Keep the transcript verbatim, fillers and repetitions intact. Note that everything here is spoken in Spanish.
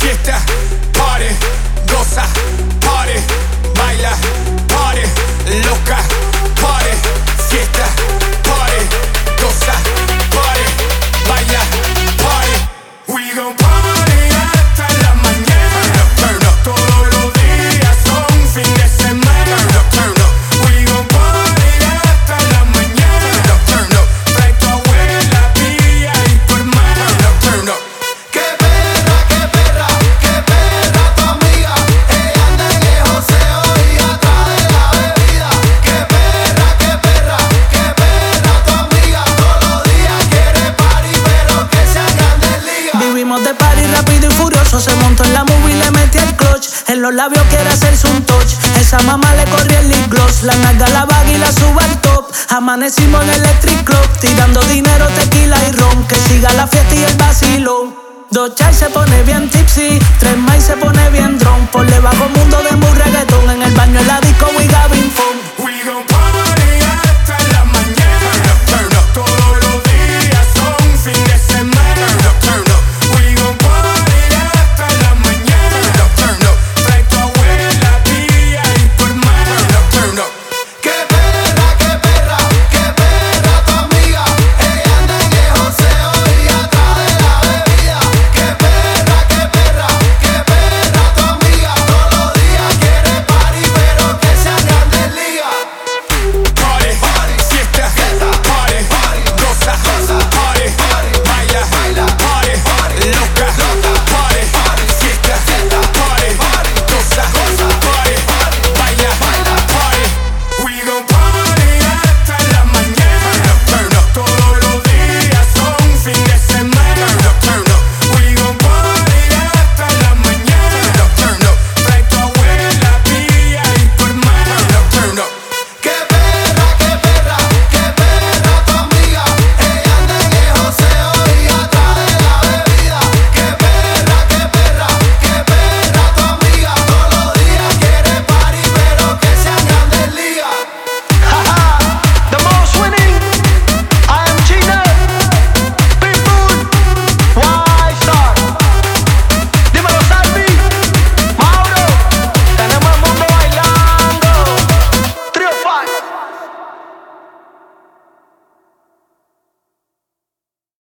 fiesta, party, goza, party, baila, party, loca, party, fiesta, party, goza, party, baila, party. We gon' party hasta la mañana. Turn up, turn up. Todos los días son fin de semana. Turn up, turn up. We gon' party hasta la mañana. Turn up, turn up. Trae tu abuela, tía y tu hermana. Turn up, turn up. Qué perra, qué perra, qué perra tu amiga. Ella anda en el joseo y atrás de la bebida. Qué perra, qué perra, qué perra tu amiga. Todos los días quiere party, pero que sea grande liga. Vivimos de party rápido y furioso. Se montó en la movie y le metí el clutch. En los labios quiere hacerse un touch. Esa mamá le corrió el lip gloss. La nalga la bag y la suba al top. Amanecimos en Electric Club, tirando dinero, tequila y ron. Que siga la fiesta y el vacilón. Dos chai se pone bien tipsy, tres más se pone bien drone. Por debajo mundo de muy reggaetón. En el baño en la disco we having fun. We gon' party